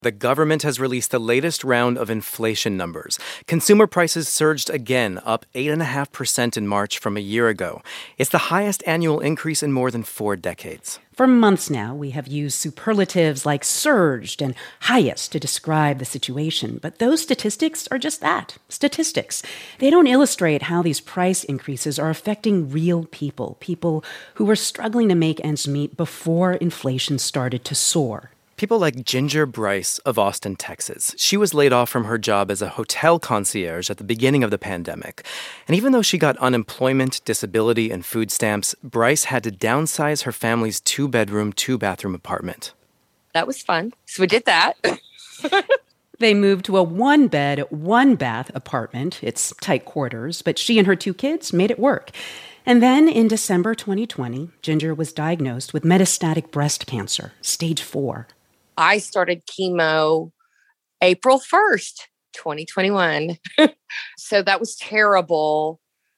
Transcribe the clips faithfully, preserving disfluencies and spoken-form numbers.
The government has released the latest round of inflation numbers. Consumer prices surged again, up eight point five percent in March from a year ago. It's the highest annual increase in more than four decades. For months now, we have used superlatives like surged and highest to describe the situation. But those statistics are just that, statistics. They don't illustrate how these price increases are affecting real people, people who were struggling to make ends meet before inflation started to soar. People like Ginger Bryce of Austin, Texas. She was laid off from her job as a hotel concierge at the beginning of the pandemic. And even though she got unemployment, disability, and food stamps, Bryce had to downsize her family's two-bedroom, two-bathroom apartment. That was fun. So we did that. They moved to a one-bed, one-bath apartment. It's tight quarters, but she and her two kids made it work. And then in December twenty twenty, Ginger was diagnosed with metastatic breast cancer, stage four. I started chemo April first, twenty twenty-one. So that was terrible,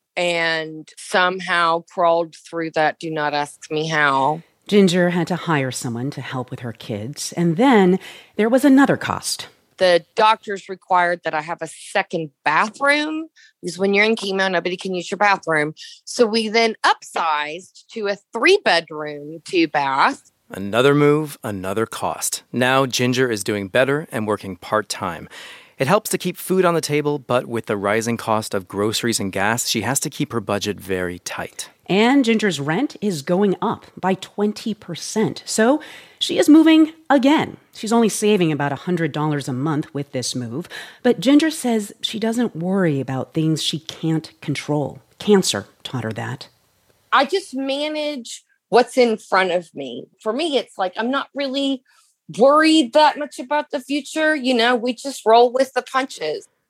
and somehow crawled through that. Do not ask me how. Ginger had to hire someone to help with her kids. And then there was another cost. The doctors required that I have a second bathroom because when you're in chemo, nobody can use your bathroom. So we then upsized to a three-bedroom, two-bath. Another move, another cost. Now Ginger is doing better and working part-time. It helps to keep food on the table, but with the rising cost of groceries and gas, she has to keep her budget very tight. And Ginger's rent is going up by twenty percent. So she is moving again. She's only saving about one hundred dollars a month with this move. But Ginger says she doesn't worry about things she can't control. Cancer taught her that. I just manage what's in front of me. For me, it's like I'm not really worried that much about the future. You know, we just roll with the punches.